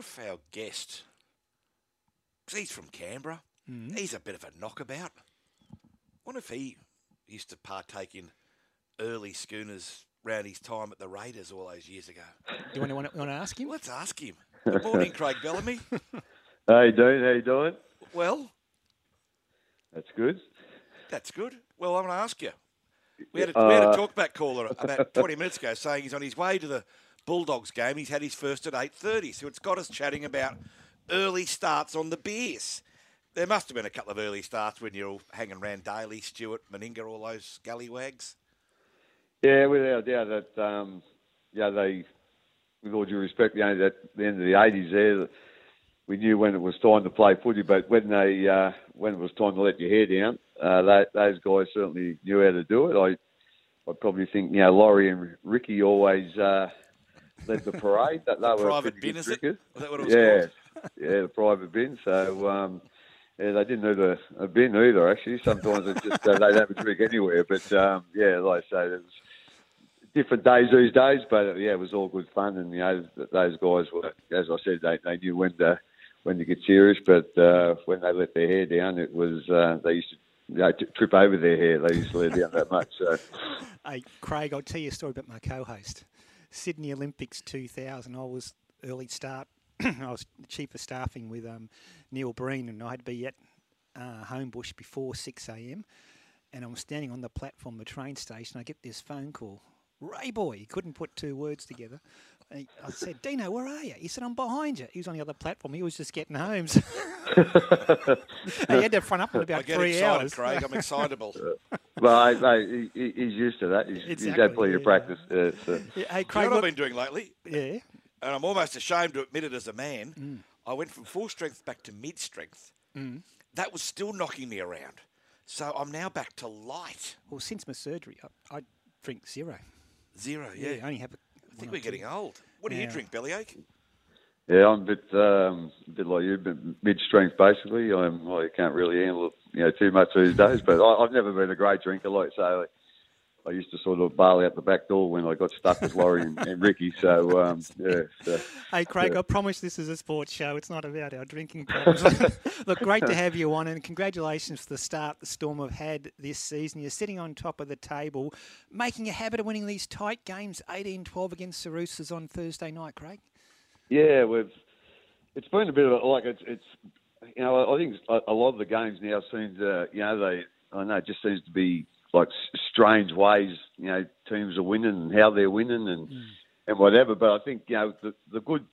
if our guest, because he's from Canberra, he's a bit of a knockabout. What if he used to partake in early schooners round his time at the Raiders all those years ago? Do you want to ask him? Let's ask him. Good morning, Craig Bellamy. How you doing? How you doing? Well, that's good. That's good. Well, I'm going to ask you. We had a talkback caller about 20 minutes ago saying he's on his way to the Bulldogs game. He's had his first at 8:30, so it's got us chatting about early starts on the beers. There must have been a couple of early starts when you're all hanging around Daly, Stewart, Meninga, all those scallywags. Yeah, without doubt that, they, with all due respect, at the end of the 80s there, we knew when it was time to play footy, but when it was time to let your hair down, those guys certainly knew how to do it. I probably think, Laurie and Ricky always led the parade. That they were private bin, is it? Is that what it was called? Yeah, the private bin. So, they didn't need a bin either, actually. Sometimes it just, they'd have a drink anywhere. But, like I say, it was different days these days. But, it was all good fun. And, those guys were, as I said, they knew when to get serious. But when they let their hair down, it was, they used to trip over their hair. They used to let it down that much. So. Hey, Craig, I'll tell you a story about my co-host. Sydney Olympics 2000, I was early start. I was chief of staffing with Neil Breen, and I had to be at Homebush before 6 a.m. And I'm standing on the platform of the train station. I get this phone call. Ray boy, he couldn't put two words together. I said, Dino, where are you? He said, I'm behind you. He was on the other platform. He was just getting home. So he had to front up in about 3 hours. Craig. I'm excitable. Well, he's used to that. He's had plenty of practice. So. Yeah, hey, Craig, you know what I've been doing lately? Yeah. And I'm almost ashamed to admit it as a man. I went from full strength back to mid-strength. That was still knocking me around. So I'm now back to light. Well, since my surgery, I drink zero. Zero, yeah. I only have I think we're getting old. What do you drink, Bellyache? Yeah, I'm a bit like you, but mid-strength basically. I can't really handle it, too much these days. But I've never been a great drinker, like so. I used to sort of bail out the back door when I got stuck with Laurie and Ricky. So, So, hey, Craig, I promise this is a sports show. It's not about our drinking problems. Look, great to have you on, and congratulations for the start the Storm have had this season. You're sitting on top of the table, making a habit of winning these tight games, 18-12 against the Roosters on Thursday night, Craig. Yeah, it's been a bit of it's I think a lot of the games now seem to, it just seems to be like strange ways, teams are winning and how they're winning and whatever. But I think, the good,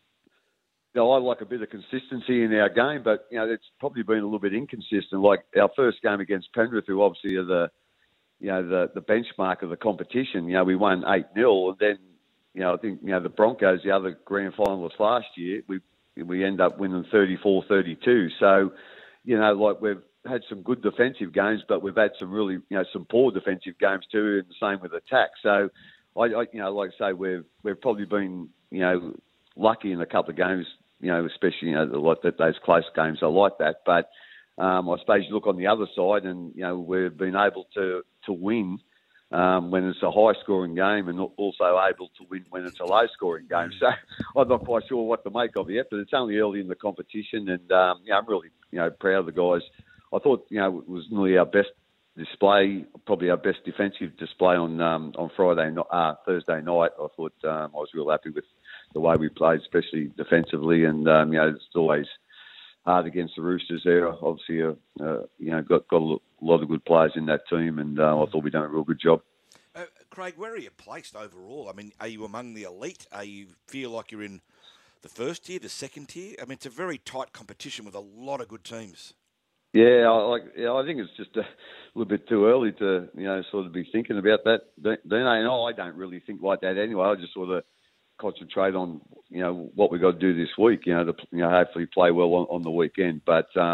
I like a bit of consistency in our game, but, it's probably been a little bit inconsistent. Like our first game against Penrith, who obviously are the benchmark of the competition, we won 8-0. And then, I think, the Broncos, the other grand finalists last year, we end up winning 34-32. So, we've had some good defensive games, but we've had some really, some poor defensive games too, and the same with attack. So, like I say, we've probably been, lucky in a couple of games, especially, like those close games. I like that, but I suppose you look on the other side, and we've been able to win when it's a high-scoring game, and also able to win when it's a low-scoring game. So I'm not quite sure what to make of it yet, but it's only early in the competition, and I'm really, proud of the guys. I thought, it was nearly our best display, probably our best defensive display on Thursday night. I thought I was real happy with the way we played, especially defensively, and it's always hard against the Roosters there. Obviously, got a lot of good players in that team, and I thought we'd done a real good job. Craig, where are you placed overall? I mean, are you among the elite? You feel like you're in the first tier, the second tier? I mean, it's a very tight competition with a lot of good teams. Yeah, I think it's just a little bit too early to, sort of be thinking about that. I don't really think like that anyway. I just sort of concentrate on, what we got to do this week, to hopefully play well on the weekend. But, as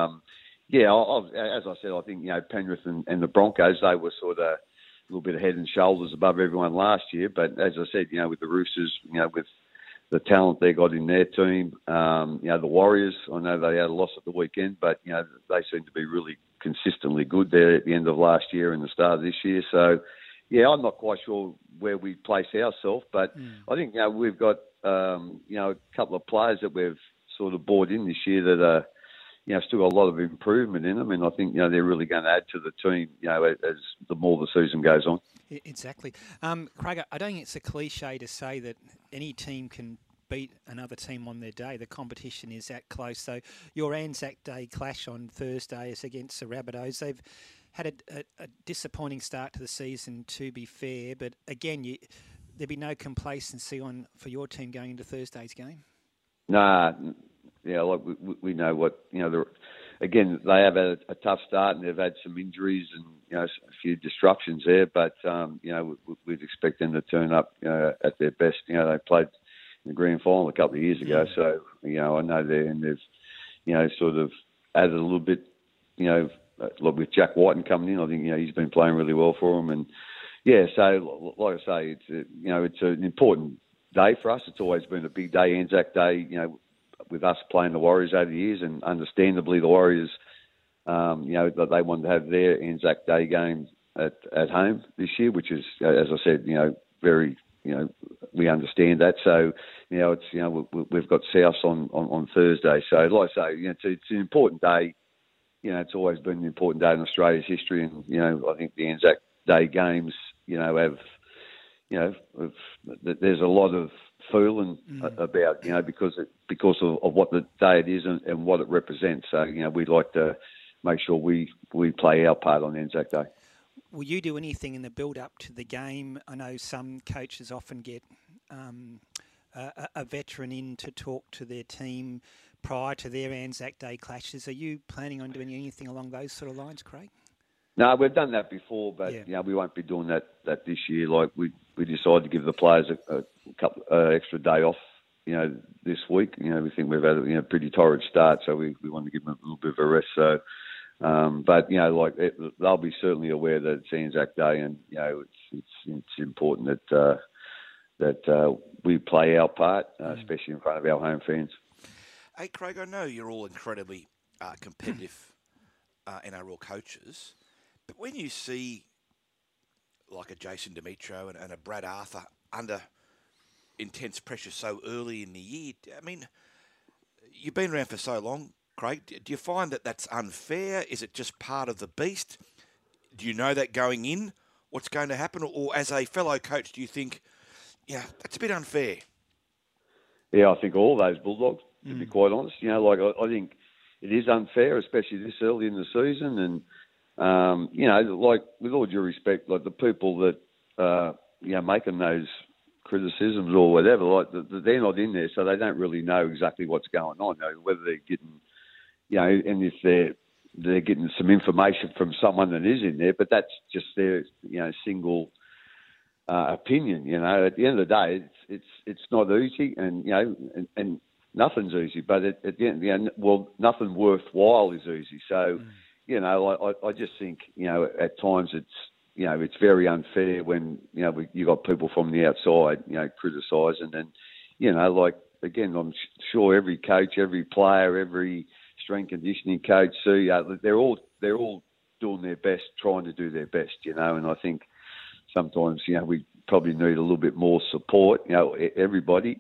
I said, I think, Penrith and the Broncos, they were sort of a little bit head and shoulders above everyone last year. But as I said, with the Roosters, with the talent they got in their team, the Warriors, I know they had a loss at the weekend, but, they seem to be really consistently good there at the end of last year and the start of this year. So, I'm not quite sure where we place ourselves, but I think, we've got a couple of players that we've sort of brought in this year that are, still got a lot of improvement in them, and I think they're really going to add to the team, as the more the season goes on. Exactly, Craig. I don't think it's a cliche to say that any team can beat another team on their day. The competition is that close. So your Anzac Day clash on Thursday is against the Rabbitohs. They've had a disappointing start to the season, to be fair, but again, there'd be no complacency for your team going into Thursday's game. Nah, we know what again, they have had a tough start and they've had some injuries and a few disruptions there, but we'd expect them to turn up at their best. They played in the grand final a couple of years ago, so I know they've sort of added a little bit, with Jack Whiten coming in. I think he's been playing really well for them, and so like I say, it's an important day for us. It's always been a big day, Anzac Day, with us playing the Warriors over the years, and understandably the Warriors, that they wanted to have their Anzac Day game at home this year, which is, as I said, very, we understand that. So, we've got South on Thursday. So, like I say, it's an important day. It's always been an important day in Australia's history, and I think the Anzac Day games, have, there's a lot of feeling about, because of what the day it is and what it represents. So, we'd like to make sure we play our part on Anzac Day. Will you do anything in the build-up to the game? I know some coaches often get a veteran in to talk to their team prior to their Anzac Day clashes. Are you planning on doing anything along those sort of lines, Craig? No, we've done that before, but we won't be doing that this year. Like we decided to give the players a couple extra day off, this week. We think we've had a pretty torrid start, so we want to give them a little bit of a rest. So, but they'll be certainly aware that it's Anzac Day, and it's important that we play our part, especially in front of our home fans. Hey, Craig, I know you're all incredibly competitive NRL coaches, but when you see like a Jason Demetrio and a Brad Arthur under intense pressure so early in the year, I mean, you've been around for so long, Craig. Do you find that that's unfair? Is it just part of the beast? Do you know that going in, what's going to happen? Or as a fellow coach, do you think, that's a bit unfair? Yeah, I think all those Bulldogs, to be quite honest. I think it is unfair, especially this early in the season. And, with all due respect, like the people that, making those criticisms or whatever, they're not in there, so they don't really know exactly what's going on, whether they're getting, and if they're getting some information from someone that is in there, but that's just their, single opinion. At the end of the day, it's not easy, and and nothing's easy. But at the end, nothing worthwhile is easy. So, I just think at times it's very unfair when you got people from the outside criticising, and again, I'm sure every coach, every player, every strength conditioning coach, they're all doing their best, trying to do their best, and I think sometimes, we probably need a little bit more support, everybody,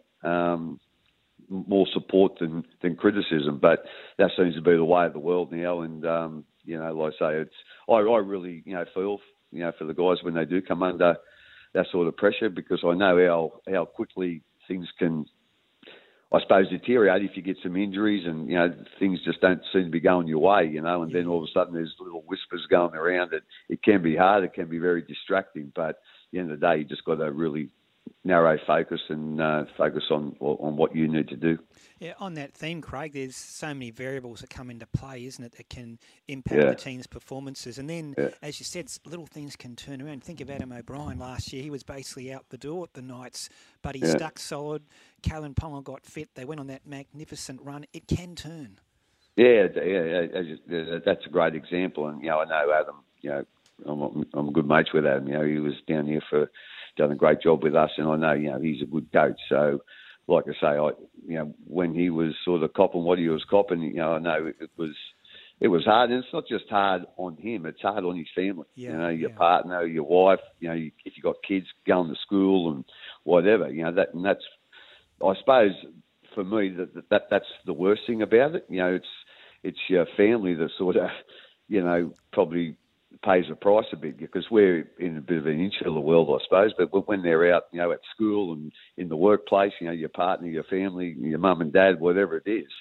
more support than criticism, but that seems to be the way of the world now. And, like I say, I really, feel, for the guys when they do come under that sort of pressure, because I know how quickly things can, I suppose, deteriorate if you get some injuries and, things just don't seem to be going your way, and then all of a sudden there's little whispers going around. It can be hard. It can be very distracting. But at the end of the day, you just got to really narrow focus and focus on what you need to do. Yeah, on that theme, Craig, there's so many variables that come into play, isn't it, that can impact the team's performances. And then, as you said, little things can turn around. Think of Adam O'Brien last year. He was basically out the door at the Knights, but he stuck solid. Callan Ponga got fit. They went on that magnificent run. It can turn. Yeah, that's a great example. And, I know Adam, I'm good mates with Adam. He was down here done a great job with us, and I know, he's a good coach. So, like I say, when he was sort of copping what he was copping, I know it was hard, and it's not just hard on him; it's hard on his family. Your partner, your wife. If you got kids going to school and whatever, that's. I suppose for me that's the worst thing about it. It's your family that sort of, probably pays the price a bit, because we're in a bit of an insular world, I suppose. But when they're out, at school and in the workplace, your partner, your family, your mum and dad, whatever it is,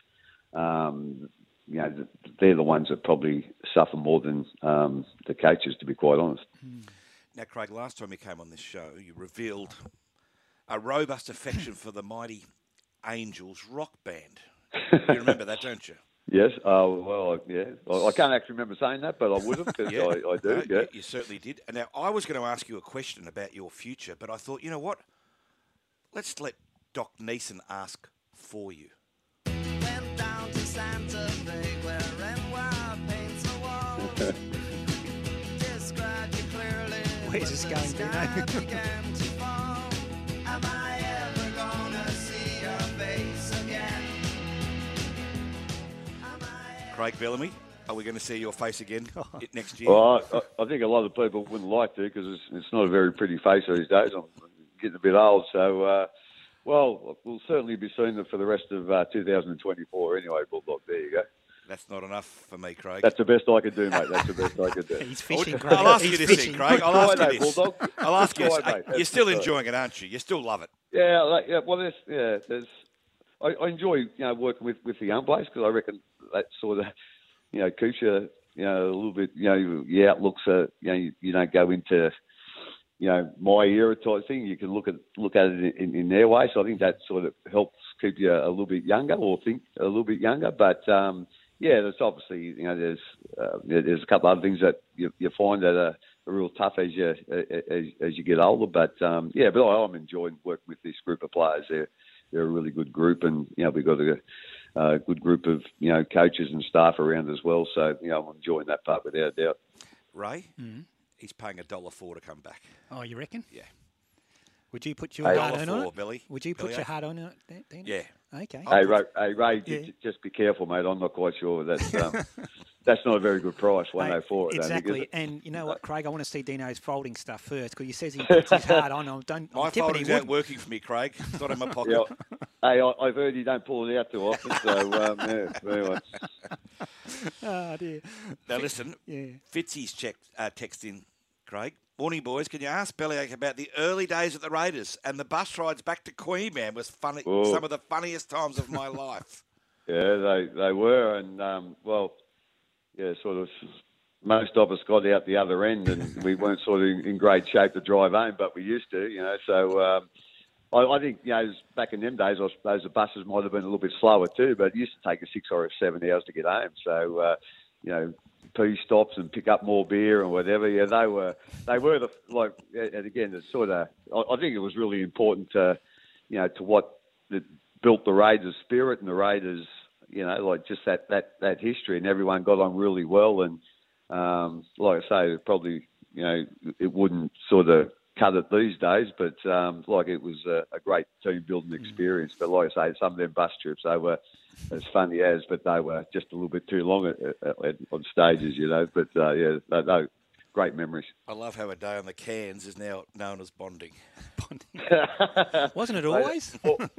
they're the ones that probably suffer more than the coaches, to be quite honest. Now, Craig, last time you came on this show, you revealed a robust affection for the mighty Angels rock band. You remember that, don't you? Yes. Yeah. I can't actually remember saying that, but I would have, because I do. No, yeah. You certainly did. And now, I was going to ask you a question about your future, but I thought, you know what? Let's let Doc Neeson ask for you. Went down to Santa Fe, wearing wild paints the wall. Described you clearly. Where's this going, Dino? Began to fall. Am I ever gonna see your face again? Craig Bellamy, are we going to see your face again next year? Well, I think a lot of people wouldn't like to, because it's not a very pretty face these days. I'm getting a bit old, so we'll certainly be seeing them for the rest of 2024 anyway, Bulldog. There you go. That's not enough for me, Craig. That's the best I could do, mate. That's the best I could do. He's fishing, Craig. I'll ask you He's this fishing. thing, Craig. I'll ask you this. Bulldog. I'll ask you this. Try, mate. You're still That's enjoying it, aren't you? You still love it. Yeah. Well, there's. I enjoy working with the young players, because I reckon that sort of keeps you a little bit your outlooks are you don't go into my era type thing. You can look at it in their way. So I think that sort of helps keep you a little bit younger, or think a little bit younger. But there's obviously there's a couple of other things that you find that are real tough as you get older. But but I'm enjoying working with this group of players. They're a really good group, and we've got a good group of coaches and staff around as well. So I'm enjoying that part without a doubt. Ray, he's paying $1.04 to come back. Oh, you reckon? Yeah. Would you put your heart on $1.04, it? Billy. Would you put Billy, your heart on it, Dino? Yeah. Okay. Hey Ray, Yeah. just be careful, mate. I'm not quite sure that's that's not a very good price. 104. Exactly. And you know what, Craig? I want to see Dino's folding stuff first, because he says he puts his heart on. My folding's out working for me, Craig. It's not in my pocket. Hey, I've heard you don't pull it out too often, so anyway. Oh dear. Now listen, Fitzy's texting, Craig. Morning, boys. Can you ask Bellyache about the early days at the Raiders, and the bus rides back to Queen, man, was funny. Oh. Some of the funniest times of my life. Yeah, they were, and sort of most of us got out the other end, and we weren't sort of in great shape to drive home, but we used to, So I think back in them days, I suppose the buses might have been a little bit slower too, but it used to take us 6 or 7 hours to get home. So pee stops and pick up more beer and whatever. Yeah, they were and again, it's sort of. I think it was really important to what built the Raiders' spirit and the Raiders, just that history, and everyone got on really well. And like I say, probably it wouldn't sort of cut it these days, but it was a great team building experience. But like I say, some of them bus trips, they were as funny as, but they were just a little bit too long on stages, But no, great memories. I love how a day on the cans is now known as bonding. Wasn't it always?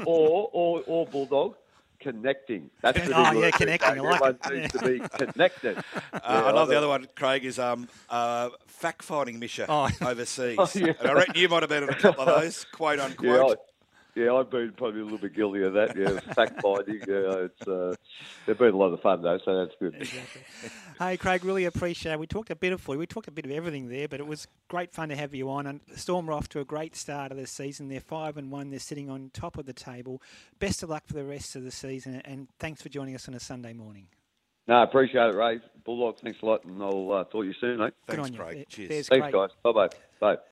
or Bulldog. Connecting. That's the big word. Connecting. I like Everyone it. needs to be connected. I love the other one, Craig, is fact-finding Misha overseas. Oh, yeah. And I reckon you might have been on a couple of those, quote unquote. I've been probably a little bit guilty of that. Yeah, fact-finding. They've been a lot of fun though, so that's good. Exactly. Hey, Craig, really appreciate it. We talked a bit of everything there, but it was great fun to have you on. And Storm are off to a great start of the season. They're 5-1. They're sitting on top of the table. Best of luck for the rest of the season, and thanks for joining us on a Sunday morning. No, I appreciate it, Ray. Bulldog, thanks a lot, and I'll talk to you soon, mate. Thanks, Good on you. Craig. Cheers. There's Thanks, Craig. guys. Bye-bye. Bye.